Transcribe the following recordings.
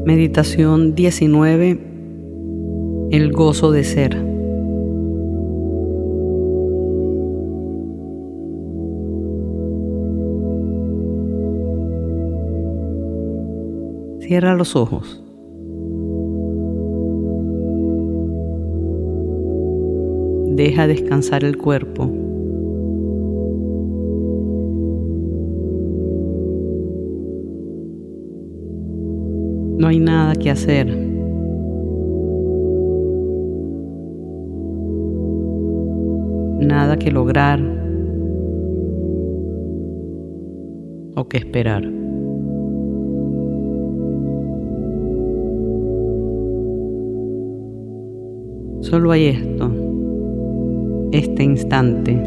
Meditación 19. El gozo de ser. Cierra los ojos. Deja descansar el cuerpo. No hay nada que hacer. Nada que lograr o que esperar. Solo hay esto, este instante.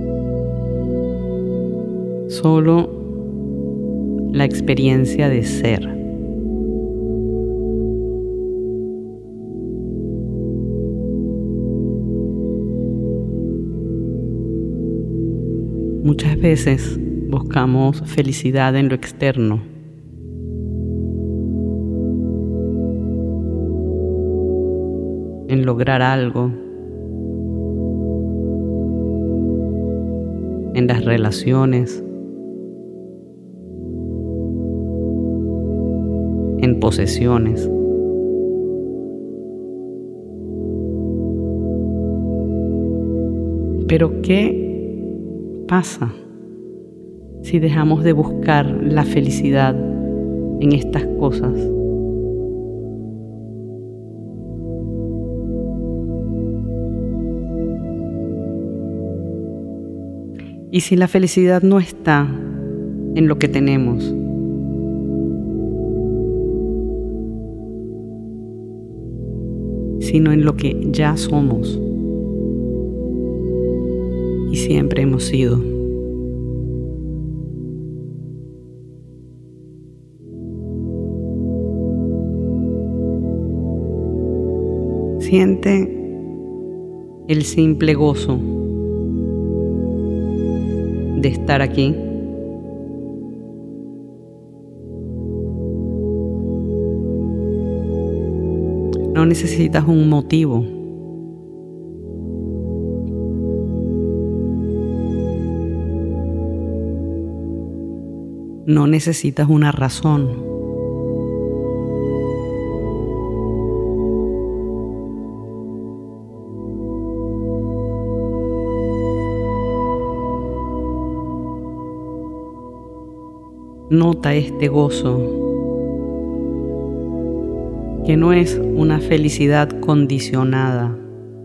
Solo la experiencia de ser. Muchas veces buscamos felicidad en lo externo. En lograr algo. En las relaciones. En posesiones. Pero ¿qué pasa si dejamos de buscar la felicidad en estas cosas? Y si la felicidad no está en lo que tenemos, sino en lo que ya somos y siempre hemos sido. Siente el simple gozo de estar aquí. No necesitas un motivo. No necesitas una razón. Nota este gozo, que no es una felicidad condicionada.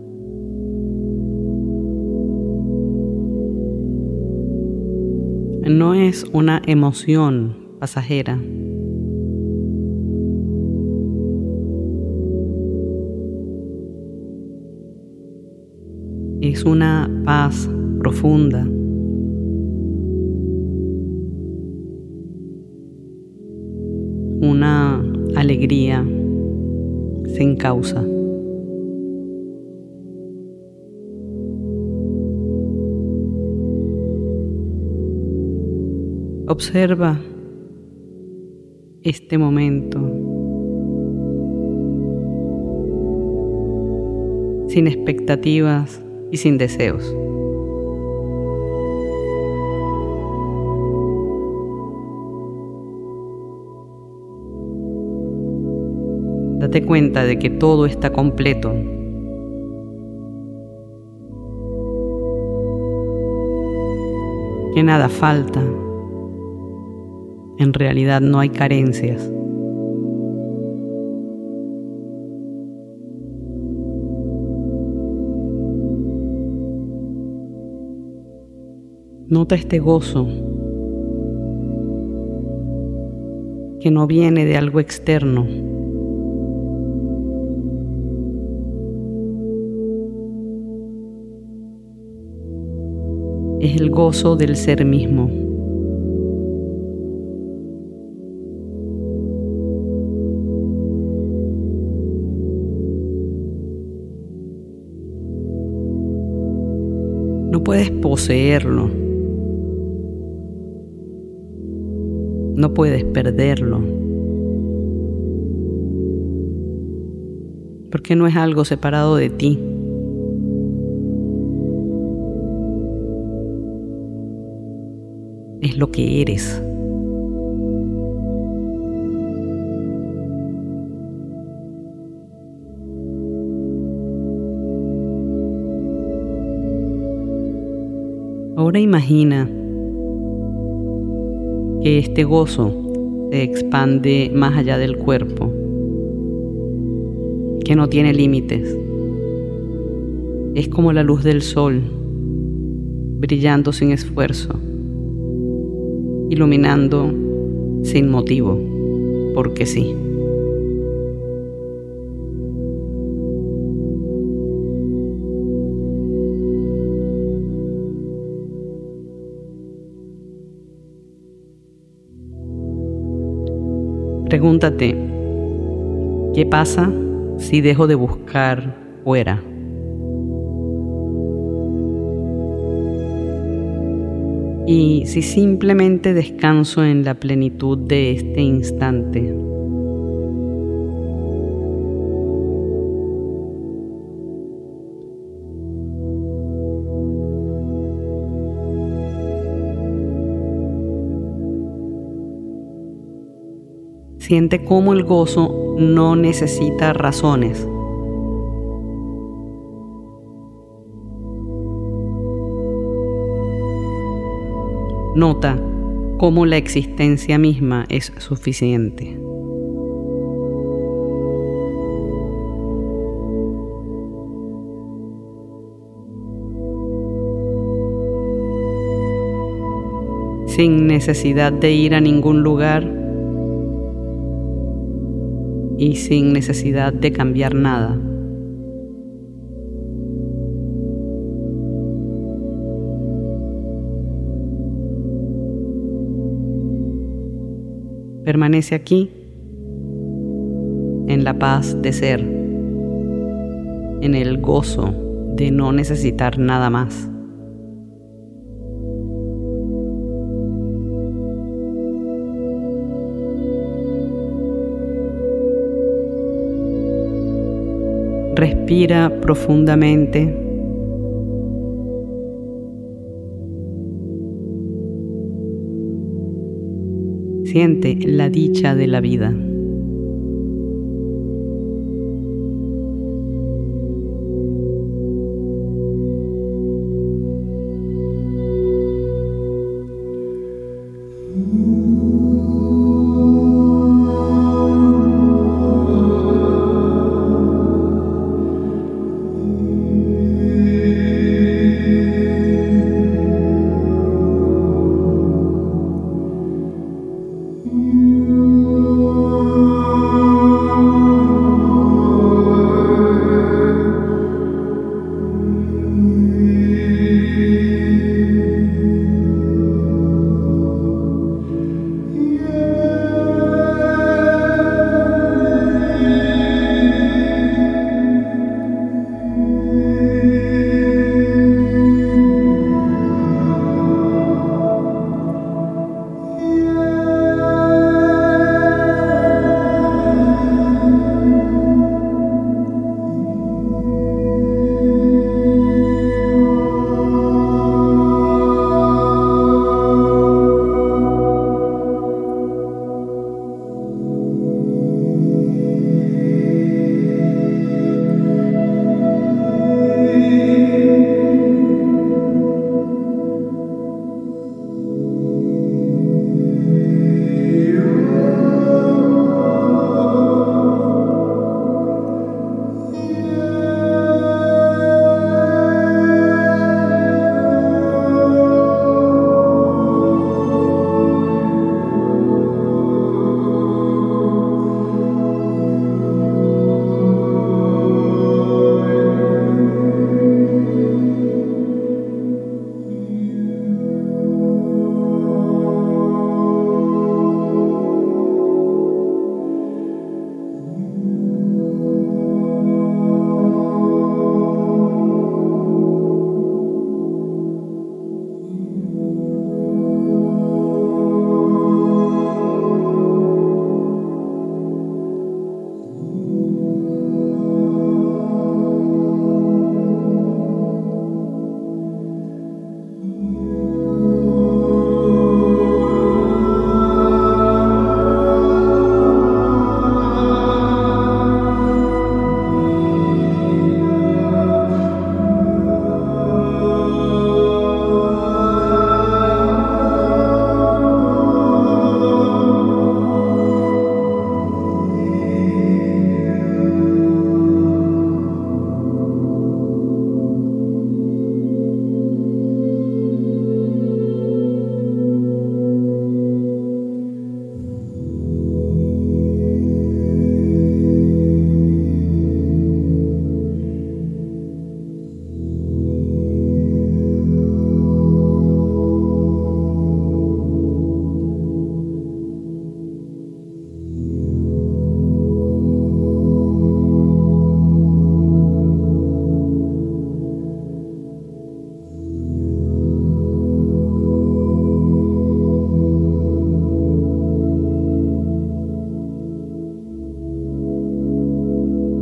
No es una emoción pasajera. Es una paz profunda. Una alegría sin causa. Observa este momento sin expectativas y sin deseos. Date cuenta de que todo está completo. Que nada falta. En realidad no hay carencias. Nota este gozo que no viene de algo externo. Es el gozo del ser mismo. No puedes poseerlo. No puedes perderlo. porque no es algo separado de ti. Es lo que eres. Ahora imagina que este gozo se expande más allá del cuerpo, que no tiene límites. Es como la luz del sol, brillando sin esfuerzo, iluminando sin motivo, porque sí. Pregúntate, ¿qué pasa si dejo de buscar fuera? Y si simplemente descanso en la plenitud de este instante. Siente cómo el gozo no necesita razones. Nota cómo la existencia misma es suficiente. Sin necesidad de ir a ningún lugar y sin necesidad de cambiar nada. Permanece aquí, en la paz de ser, en el gozo de no necesitar nada más. Respira profundamente. Siente la dicha de la vida.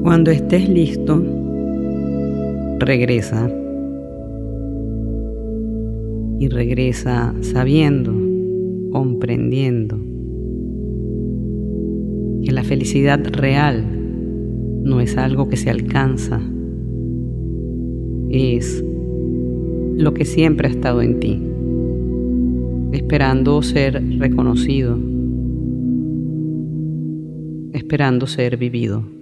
Cuando estés listo, regresa. Y regresa sabiendo, comprendiendo que la felicidad real no es algo que se alcanza, es lo que siempre ha estado en ti, esperando ser reconocido, esperando ser vivido.